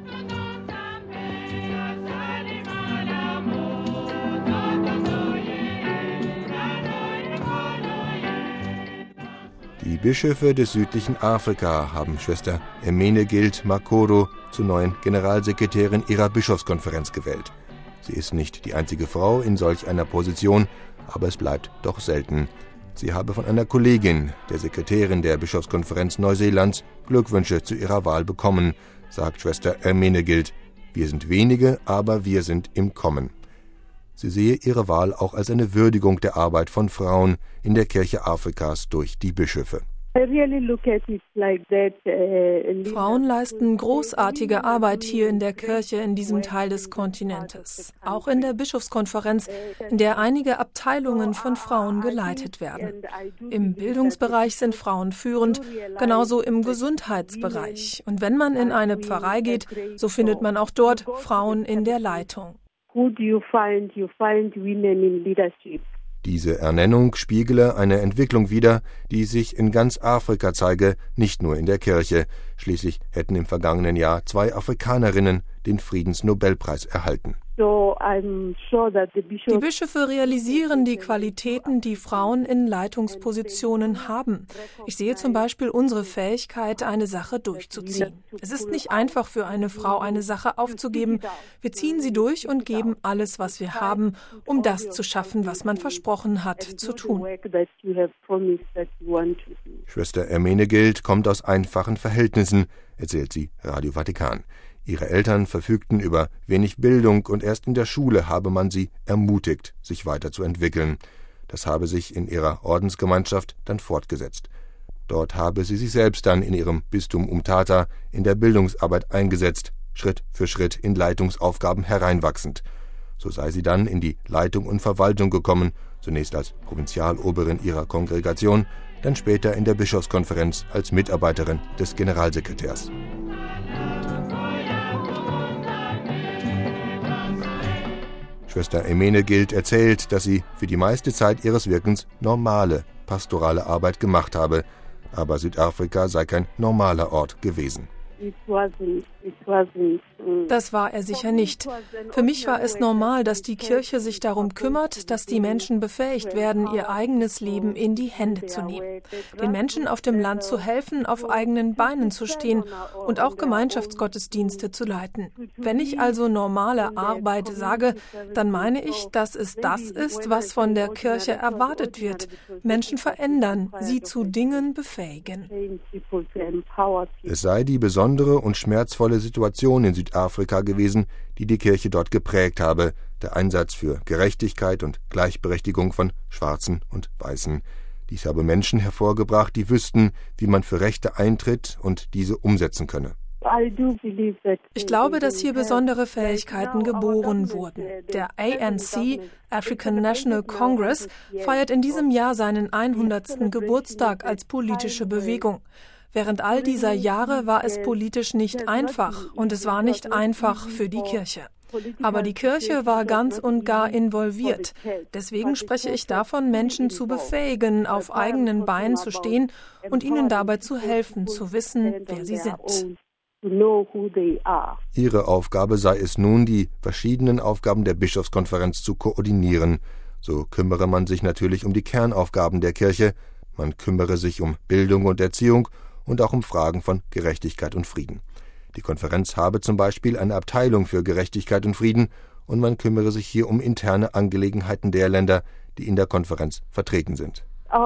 Die Bischöfe des südlichen Afrika haben Schwester Hermenegild Makoro zur neuen Generalsekretärin ihrer Bischofskonferenz gewählt. Sie ist nicht die einzige Frau in solch einer Position, aber es bleibt doch selten. Sie habe von einer Kollegin, der Sekretärin der Bischofskonferenz Neuseelands, Glückwünsche zu ihrer Wahl bekommen, sagt Schwester Hermenegild. Wir sind wenige, aber wir sind im Kommen. Sie sehe ihre Wahl auch als eine Würdigung der Arbeit von Frauen in der Kirche Afrikas durch die Bischöfe. Frauen leisten großartige Arbeit hier in der Kirche in diesem Teil des Kontinentes. Auch in der Bischofskonferenz, in der einige Abteilungen von Frauen geleitet werden. Im Bildungsbereich sind Frauen führend, genauso im Gesundheitsbereich. Und wenn man in eine Pfarrei geht, so findet man auch dort Frauen in der Leitung. Diese Ernennung spiegele eine Entwicklung wider, die sich in ganz Afrika zeige, nicht nur in der Kirche. Schließlich hätten im vergangenen Jahr 2 Afrikanerinnen den Friedensnobelpreis erhalten. Die Bischöfe realisieren die Qualitäten, die Frauen in Leitungspositionen haben. Ich sehe zum Beispiel unsere Fähigkeit, eine Sache durchzuziehen. Es ist nicht einfach für eine Frau, eine Sache aufzugeben. Wir ziehen sie durch und geben alles, was wir haben, um das zu schaffen, was man versprochen hat, zu tun. Schwester Hermenegild kommt aus einfachen Verhältnissen, erzählt sie Radio Vatikan. Ihre Eltern verfügten über wenig Bildung und erst in der Schule habe man sie ermutigt, sich weiterzuentwickeln. Das habe sich in ihrer Ordensgemeinschaft dann fortgesetzt. Dort habe sie sich selbst dann in ihrem Bistum Umtata in der Bildungsarbeit eingesetzt, Schritt für Schritt in Leitungsaufgaben hereinwachsend. So sei sie dann in die Leitung und Verwaltung gekommen, zunächst als Provinzialoberin ihrer Kongregation, dann später in der Bischofskonferenz als Mitarbeiterin des Generalsekretärs. Schwester Hermenegild erzählt, dass sie für die meiste Zeit ihres Wirkens normale pastorale Arbeit gemacht habe, aber Südafrika sei kein normaler Ort gewesen. Das war er sicher nicht. Für mich war es normal, dass die Kirche sich darum kümmert, dass die Menschen befähigt werden, ihr eigenes Leben in die Hände zu nehmen. Den Menschen auf dem Land zu helfen, auf eigenen Beinen zu stehen und auch Gemeinschaftsgottesdienste zu leiten. Wenn ich also normale Arbeit sage, dann meine ich, dass es das ist, was von der Kirche erwartet wird. Menschen verändern, sie zu Dingen befähigen. Es sei die besondere und schmerzvolle Situation in Südafrika gewesen, die die Kirche dort geprägt habe, der Einsatz für Gerechtigkeit und Gleichberechtigung von Schwarzen und Weißen. Dies habe Menschen hervorgebracht, die wüssten, wie man für Rechte eintritt und diese umsetzen könne. Ich glaube, dass hier besondere Fähigkeiten geboren wurden. Der ANC, African National Congress, feiert in diesem Jahr seinen 100. Geburtstag als politische Bewegung. Während all dieser Jahre war es politisch nicht einfach und es war nicht einfach für die Kirche. Aber die Kirche war ganz und gar involviert. Deswegen spreche ich davon, Menschen zu befähigen, auf eigenen Beinen zu stehen und ihnen dabei zu helfen, zu wissen, wer sie sind. Ihre Aufgabe sei es nun, die verschiedenen Aufgaben der Bischofskonferenz zu koordinieren. So kümmere man sich natürlich um die Kernaufgaben der Kirche, man kümmere sich um Bildung und Erziehung und auch um Fragen von Gerechtigkeit und Frieden. Die Konferenz habe zum Beispiel eine Abteilung für Gerechtigkeit und Frieden und man kümmere sich hier um interne Angelegenheiten der Länder, die in der Konferenz vertreten sind.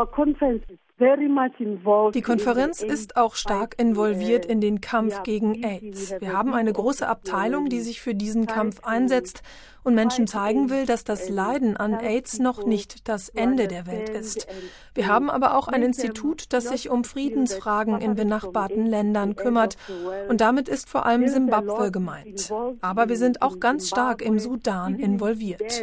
Die Konferenz ist auch stark involviert in den Kampf gegen AIDS. Wir haben eine große Abteilung, die sich für diesen Kampf einsetzt und Menschen zeigen will, dass das Leiden an AIDS noch nicht das Ende der Welt ist. Wir haben aber auch ein Institut, das sich um Friedensfragen in benachbarten Ländern kümmert. Und damit ist vor allem Simbabwe gemeint. Aber wir sind auch ganz stark im Sudan involviert.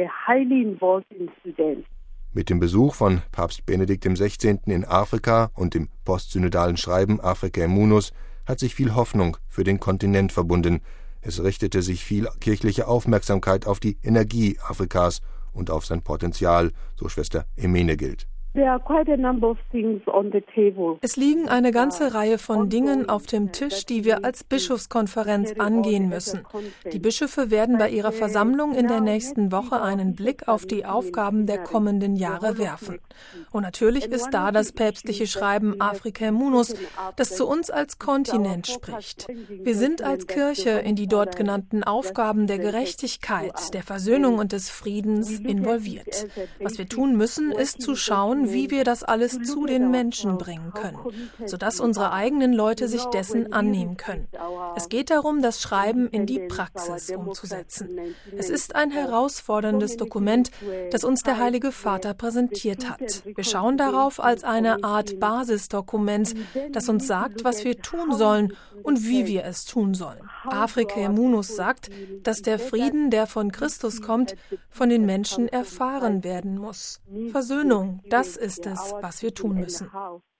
Mit dem Besuch von Papst Benedikt XVI. In Afrika und dem postsynodalen Schreiben Africae Munus hat sich viel Hoffnung für den Kontinent verbunden. Es richtete sich viel kirchliche Aufmerksamkeit auf die Energie Afrikas und auf sein Potenzial, so Schwester Hermenegild. Es liegen eine ganze Reihe von Dingen auf dem Tisch, die wir als Bischofskonferenz angehen müssen. Die Bischöfe werden bei ihrer Versammlung in der nächsten Woche einen Blick auf die Aufgaben der kommenden Jahre werfen. Und natürlich ist da das päpstliche Schreiben Africae Munus, das zu uns als Kontinent spricht. Wir sind als Kirche in die dort genannten Aufgaben der Gerechtigkeit, der Versöhnung und des Friedens involviert. Was wir tun müssen, ist zu schauen, wie wir das alles zu den Menschen bringen können, sodass unsere eigenen Leute sich dessen annehmen können. Es geht darum, das Schreiben in die Praxis umzusetzen. Es ist ein herausforderndes Dokument, das uns der Heilige Vater präsentiert hat. Wir schauen darauf als eine Art Basisdokument, das uns sagt, was wir tun sollen und wie wir es tun sollen. Africae Munus sagt, dass der Frieden, der von Christus kommt, von den Menschen erfahren werden muss. Versöhnung, das ist es, was wir tun müssen.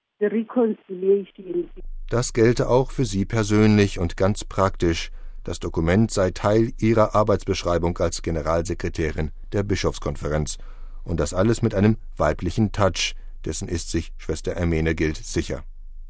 Das gelte auch für Sie persönlich und ganz praktisch. Das Dokument sei Teil Ihrer Arbeitsbeschreibung als Generalsekretärin der Bischofskonferenz. Und das alles mit einem weiblichen Touch, dessen ist sich Schwester Ermenegild sicher.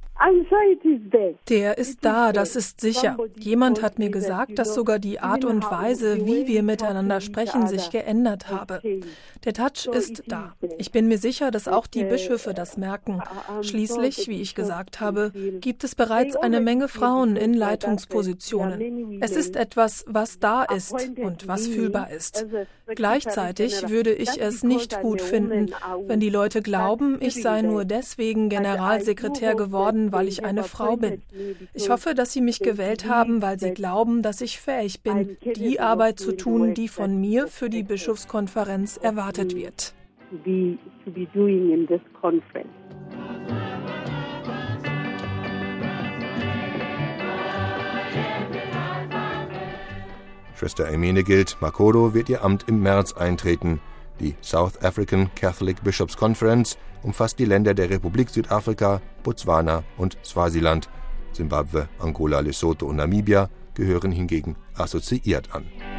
Der ist da, das ist sicher. Jemand hat mir gesagt, dass sogar die Art und Weise, wie wir miteinander sprechen, sich geändert habe. Der Touch ist da. Ich bin mir sicher, dass auch die Bischöfe das merken. Schließlich, wie ich gesagt habe, gibt es bereits eine Menge Frauen in Leitungspositionen. Es ist etwas, was da ist und was fühlbar ist. Gleichzeitig würde ich es nicht gut finden, wenn die Leute glauben, ich sei nur deswegen Generalsekretär geworden, weil ich eine Frau bin. Ich hoffe, dass Sie mich gewählt haben, weil Sie glauben, dass ich fähig bin, die Arbeit zu tun, die von mir für die Bischofskonferenz erwartet wird. Schwester Ermenegild Makoro wird ihr Amt im März eintreten. Die South African Catholic Bishops Conference umfasst die Länder der Republik Südafrika, Botswana und Swasiland. Simbabwe, Angola, Lesotho und Namibia gehören hingegen assoziiert an.